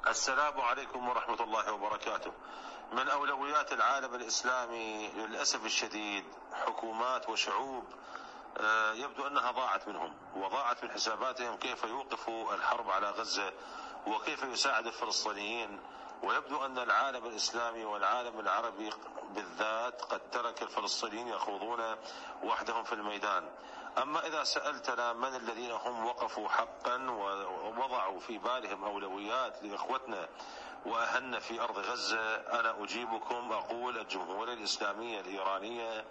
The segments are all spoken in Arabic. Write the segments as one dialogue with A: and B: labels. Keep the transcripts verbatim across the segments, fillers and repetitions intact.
A: السلام عليكم ورحمة الله وبركاته. من أولويات العالم الإسلامي للأسف الشديد حكومات وشعوب يبدو أنها ضاعت منهم وضاعت من حساباتهم كيف يوقفوا الحرب على غزة وكيف يساعد الفلسطينيين، ويبدو أن العالم الإسلامي والعالم العربي بالذات قد ترك الفلسطينيين يخوضون وحدهم في الميدان. أما إذا سألتنا من الذين هم وقفوا حقا ووضعوا في بالهم أولويات لإخوتنا وأهلنا في أرض غزة، أنا أجيبكم أقول الجمهورية الإسلامية الإيرانية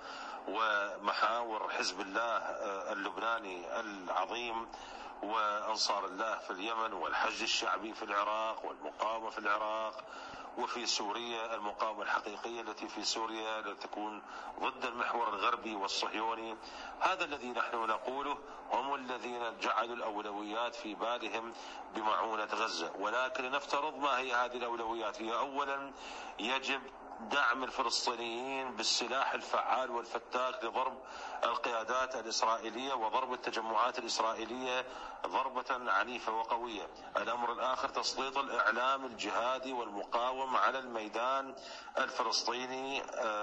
A: ومحاور حزب الله اللبناني العظيم وأنصار الله في اليمن والحشد الشعبي في العراق والمقاومة في العراق، وفي سوريا المقاومة الحقيقية التي في سوريا لتكون ضد المحور الغربي والصهيوني. هذا الذي نحن نقوله، هم الذين جعلوا الأولويات في بالهم بمعونة غزة. ولكن نفترض ما هي هذه الأولويات؟ هي أولا يجب دعم الفلسطينيين بالسلاح الفعال والفتاك لضرب القيادات الإسرائيلية وضرب التجمعات الإسرائيلية ضربة عنيفة وقوية. الأمر الآخر تسليط الإعلام الجهادي والمقاوم على الميدان الفلسطيني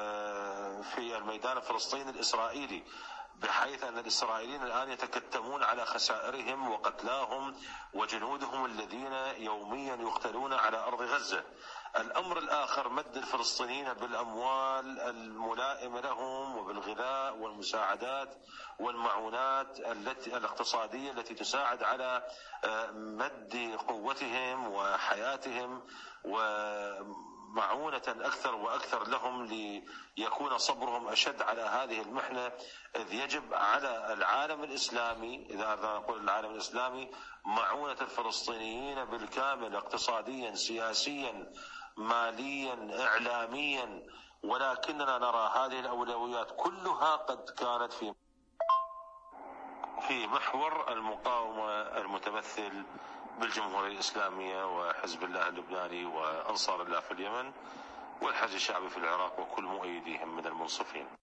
A: في الميدان الفلسطيني الإسرائيلي، بحيث أن الإسرائيليين الآن يتكتمون على خسائرهم وقتلاهم وجنودهم الذين يوميا يقتلون على أرض غزة. الأمر الآخر مد الفلسطينيين بالأموال الملائمة لهم وبالغذاء والمساعدات والمعونات التي الاقتصادية التي تساعد على مد قوتهم وحياتهم ومعونة أكثر وأكثر لهم ليكون صبرهم أشد على هذه المحنة. إذ يجب على العالم الإسلامي، إذا نقول العالم الإسلامي، معونة الفلسطينيين بالكامل اقتصاديا سياسيا ماليا إعلاميا. ولكننا نرى هذه الأولويات كلها قد كانت في في محور المقاومة المتمثل بالجمهورية الإسلامية وحزب الله اللبناني وأنصار الله في اليمن والحشد الشعبي في العراق وكل مؤيديهم من المنصفين.